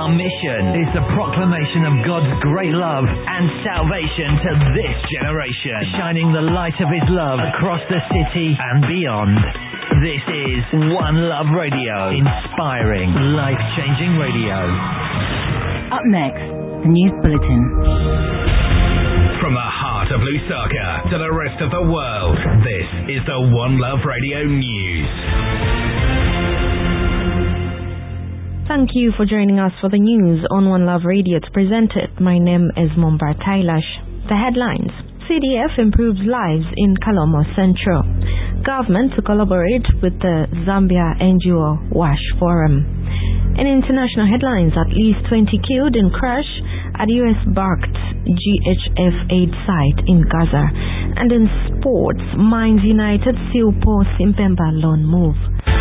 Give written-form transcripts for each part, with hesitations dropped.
Our mission is the proclamation of God's great love and salvation to this generation, shining the light of His love across the city and beyond. This is One Love Radio, inspiring, life-changing radio. Up next, the News Bulletin. From the heart of Lusaka to the rest of the world, this is the One Love Radio News. Thank you for joining us for the news on One Love Radio. To present it, my name is Mombar Tailash. The headlines: CDF improves lives in Kalomo Central. Government to collaborate with the Zambia NGO WASH Forum. In international headlines, at least 20 killed in crash at US-backed GHF aid site in Gaza. And in sports, Mines United seal Paul Simpemba loan move.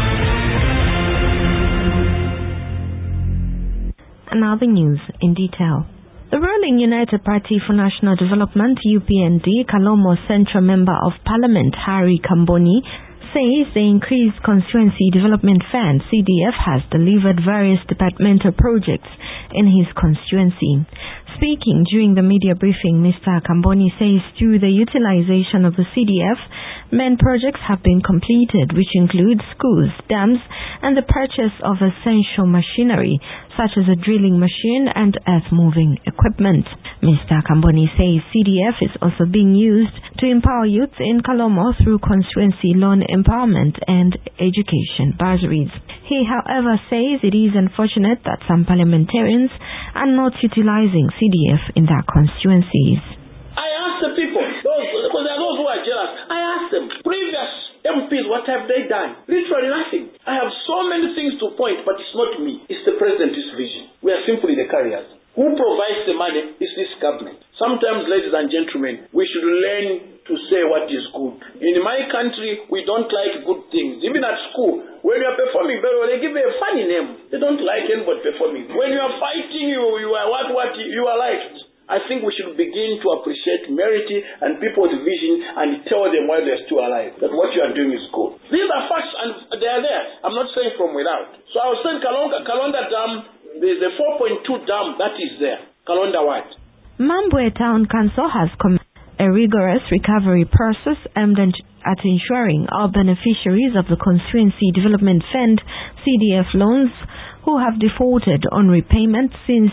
And now the news in detail. The ruling United Party for National Development, UPND, Kalomo Central Member of Parliament Harry Kamboni, says the increased Constituency Development Fund, CDF, has delivered various departmental projects in his constituency. Speaking during the media briefing, Mr. Kamboni says through the utilization of the CDF, main projects have been completed, which include schools, dams, and the purchase of essential machinery, such as a drilling machine and earth-moving equipment. Mr. Kamboni says CDF is also being used to empower youth in Kalomo through constituency loan empowerment and education bursaries. He, however, says it is unfortunate that some parliamentarians are not utilizing CDF in their constituencies. I asked the people, because there are those who are jealous, I asked them, previous MPs, what have they done? Literally nothing. I have so many things to point, but it's not me. It's the president's vision. We are simply the carriers. Who provides the money is this government. Sometimes, ladies and gentlemen, we should learn to say what is good. In my country, we don't like good things. Even at school, when you are performing very well, they give you a funny name. They don't like anybody performing. When you are fighting, you are what you are liked. I think we should begin to appreciate merit and people's vision and tell them while they're still alive that what you are doing is good. These are facts and they are there. I'm not saying from without. So I was saying Kalonda Dam, there's a 4.2 dam that is there. Kalonda what? Mambwe Town Council has commenced a rigorous recovery process aimed at ensuring all beneficiaries of the Constituency Development Fund CDF loans who have defaulted on repayment since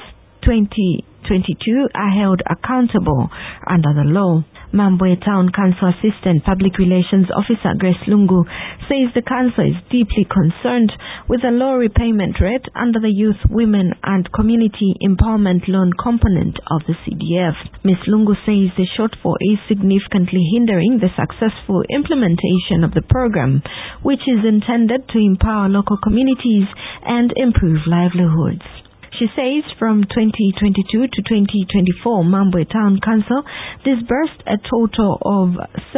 2022 are held accountable under the law. Mambwe Town Council Assistant Public Relations Officer Grace Lungu says the council is deeply concerned with the low repayment rate under the Youth, Women and Community Empowerment Loan component of the CDF. Ms. Lungu says the shortfall is significantly hindering the successful implementation of the program, which is intended to empower local communities and improve livelihoods. She says from 2022 to 2024, Mambwe Town Council disbursed a total of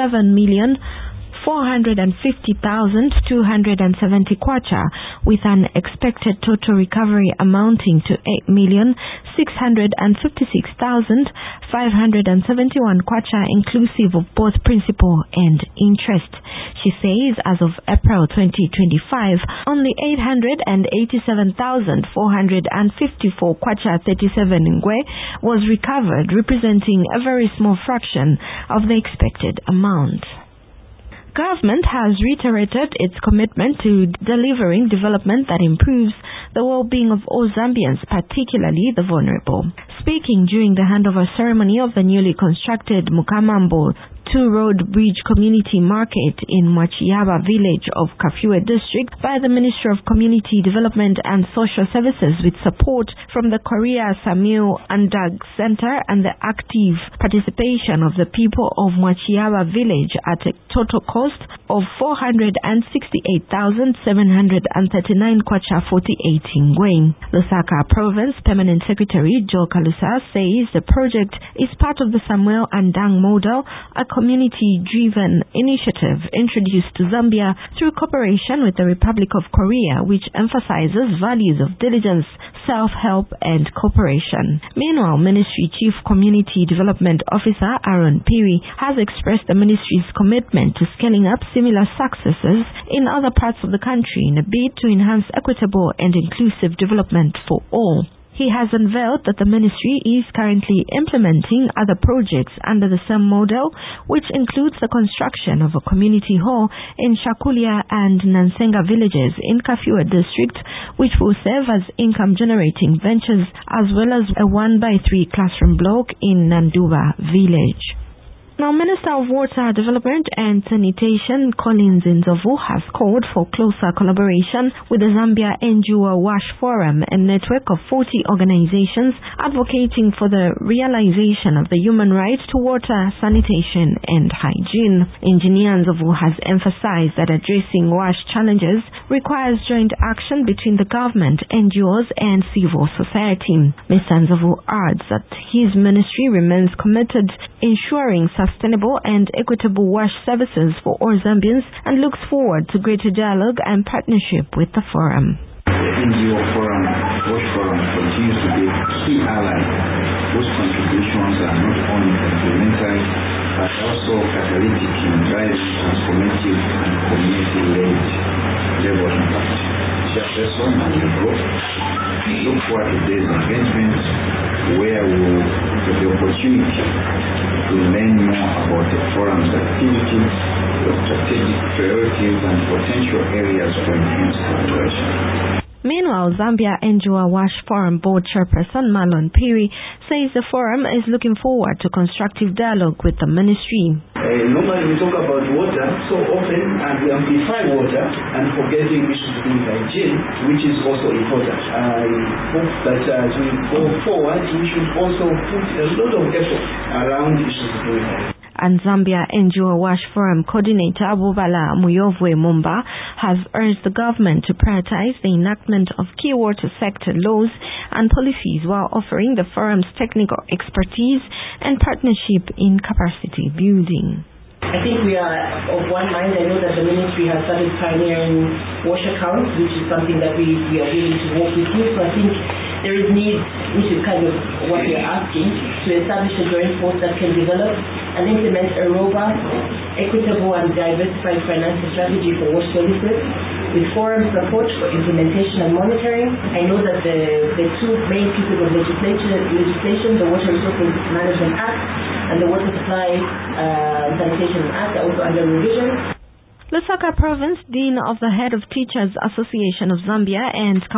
7,450,270 kwacha, with an expected total recovery amounting to 8,656,571 kwacha, inclusive of both principal and interest. She says as of April 2025, only 887,454 kwacha 37 ngwe was recovered, representing a very small fraction of the expected amount. Government has reiterated its commitment to delivering development that improves the well-being of all Zambians, particularly the vulnerable. Speaking during the handover ceremony of the newly constructed Mukamambo two-road bridge community market in Mwachiyaba village of Kafue district by the Ministry of Community Development and Social Services, with support from the Korea Samuel Andag Center and the active participation of the people of Mwachiyaba village at a total cost of 468,739 kwacha 48 ngwe. Lusaka Province Permanent Secretary Joe Kalusa says the project is part of the Samuel Andang model, a community-driven initiative introduced to Zambia through cooperation with the Republic of Korea, which emphasizes values of diligence, self-help, and cooperation. Meanwhile, Ministry Chief Community Development Officer Aaron Piri has expressed the Ministry's commitment to scaling up similar successes in other parts of the country in a bid to enhance equitable and inclusive development for all. He has unveiled that the ministry is currently implementing other projects under the same model, which includes the construction of a community hall in Shakulia and Nansenga villages in Kafue district, which will serve as income-generating ventures, as well as a 1x3 classroom block in Nanduba village. Now, Minister of Water Development and Sanitation Collins Ndzovu has called for closer collaboration with the Zambia NGO WASH Forum, a network of 40 organizations advocating for the realization of the human right to water, sanitation and hygiene. Engineer Ndzovu has emphasized that addressing WASH challenges requires joint action between the government, NGOs and civil society. Mr. Ndzovu adds that his ministry remains committed ensuring sustainable and equitable WASH services for all Zambians and looks forward to greater dialogue and partnership with the forum. The NGO forum, WASH Forum, continues to be a key ally whose contributions are not only complementary but also catalytic in driving transformative and community-led level impact. Chairperson and the group look forward to today's engagement where we will have the opportunity to learn more about the forum's activities, the strategic priorities and potential areas for enhanced collaboration. Meanwhile, Zambia NGO WASH Forum Board Chairperson Marlon Phiri says the forum is looking forward to constructive dialogue with the ministry. Normally we talk about water so often and we amplify water and forgetting issues in hygiene, which is also important. I hope that as we go forward, we should also put a lot of effort around issues in hygiene. And Zambia NGO WASH Forum Coordinator Abubala Muyovwe Mumba has urged the government to prioritize the enactment of key water sector laws and policies while offering the forum's technical expertise and partnership in capacity building. I think we are of one mind. I know that the ministry has started pioneering WASH accounts, which is something that we are willing to work with you. So I think there is need, which is kind of what we are asking, to establish a joint force that can develop and implement a robust, equitable and diversified financial strategy for WASH services with forum support for implementation and monitoring. I know that the two main pieces of legislation, the Water Resources Management Act and the Water Supply Sanitation Act, are also under revision. Lusaka Province Dean of the Head of Teachers Association of Zambia and